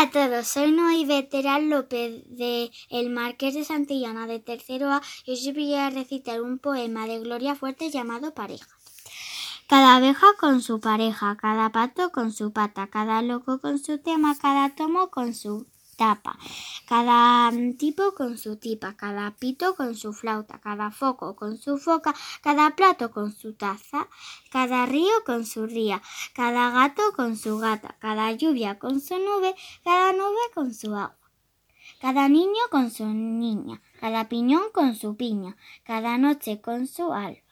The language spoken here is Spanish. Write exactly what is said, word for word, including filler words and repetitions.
a todos, soy Noy Veteran López de El Marqués de Santillana de tercero A y hoy os voy a recitar un poema de Gloria Fuertes llamado Pareja. Cada abeja con su pareja, cada pato con su pata, cada loco con su tema, cada tomo con su tapa, cada tipo con su tipa, cada pito con su flauta, cada foco con su foca, cada plato con su taza, cada río con su ría, cada gato con su gata, cada lluvia con su nube, cada nube con su agua, cada niño con su niña, cada piñón con su piña, cada noche con su alba,